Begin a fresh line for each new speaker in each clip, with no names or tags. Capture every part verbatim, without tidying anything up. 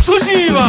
ಸುಜೀವ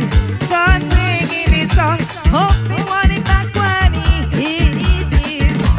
Hope he want it back when he, he, he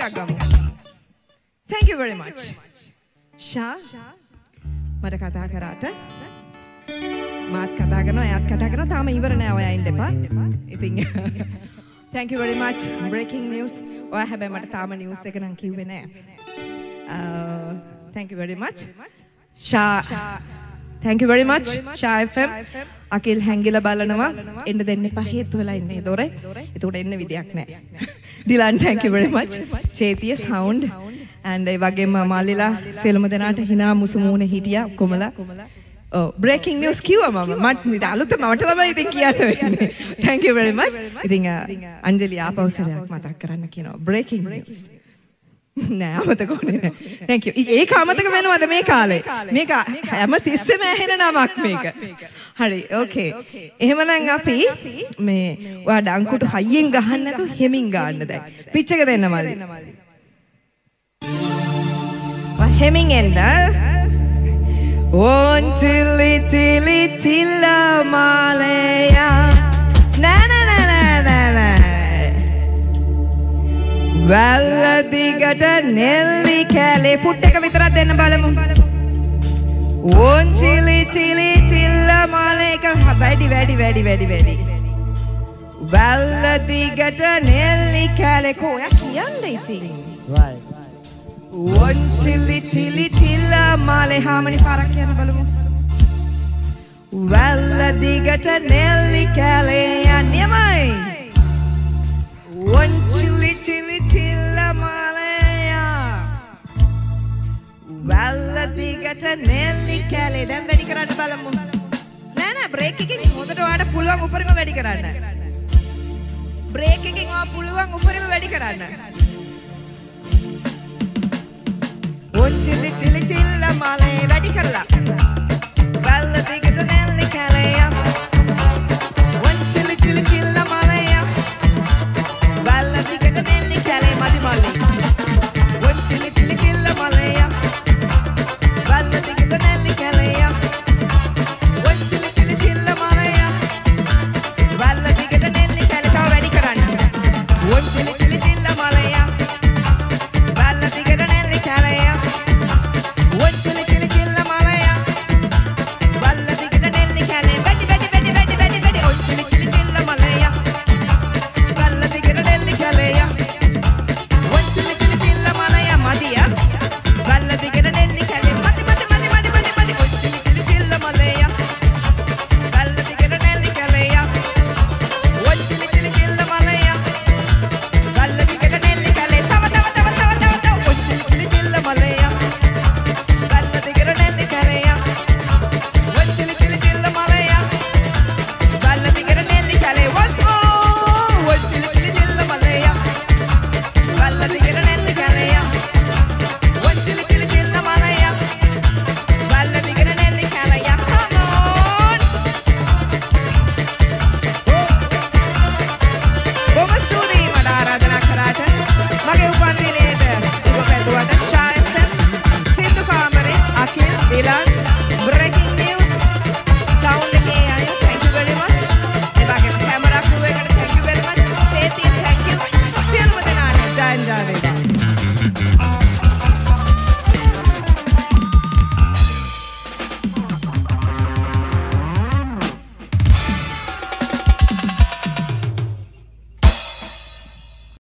ගමු. Thank you very much. ෂා මට කතා කරාට මාත් කතා කරනවා එයාත් කතා කරනවා තාම ඉවර නෑ ඔයා ඉන්න එපා. ඉතින් thank you very much. breaking news. ඔයා හැබැයි මට තාම news එක නම් කිව්වේ නෑ. Uh, thank you very much. Shaa thank you very much. Shaa F M අකිල් හැංගිලා බලනවා එන්න දෙන්න එපා හේතු වෙලා ඉන්නේ දොරේ. ඒකට එන්න විදියක් නෑ. දිලන් thank you very much. Chetiya sound and ඒ වගේම මාලිලා සෙලම දෙනාට hina මුසු මූණේ හිටියා කොමලා. Oh, breaking news කිව්වා මම. මට නිද අලුත මට තමයි ඉතින් කියන්න වෙන්නේ. Thank you very much. ඉතින් අංජලි ආපෞසරයක් මතක් කරන්න කියනවා. Breaking news. නෑ අමතක වුණේ නෑ. Thank you. ඒක අමතක වෙනවද මේ කාලේ? මේක හැම තිස්සෙම ඇහෙන නමක් මේක. හරි. Okay. එහෙමනම් අපි මේ ඔයාට අංකුට හයියෙන් ගහන්න නැතුව හෙමින් ගන්න දැන්. පිච් එක දෙන්න මල්ලි. වා හෙමින් එන්න. One chili chili chilla malaya na na na na na na Valla digata nelli kale foot එක විතරක් දෙන්න බලමු One chili chili chilla malaya වැඩි වැඩි වැඩි වැඩි වැඩි Valla digata nelli kale කොයා කියන්නේ ඉතින් right One chili chili chilla male hamani parak yana balamu Valla digata nelli kale yaniyamai One chili chili chilla male ya Valla digata nelli kale දැන් වැඩි කරන්න බලමු නෑ නෑ බ්‍රේක් එකකින් හොඳට ඔයාලට පුළුවන් උඩරිම වැඩි කරන්න බ්‍රේක් එකකින් ඔයා පුළුවන් උඩරිම වැඩි කරන්න One chili chili chilla male වැඩි කරලා Valla digata nelli kale ya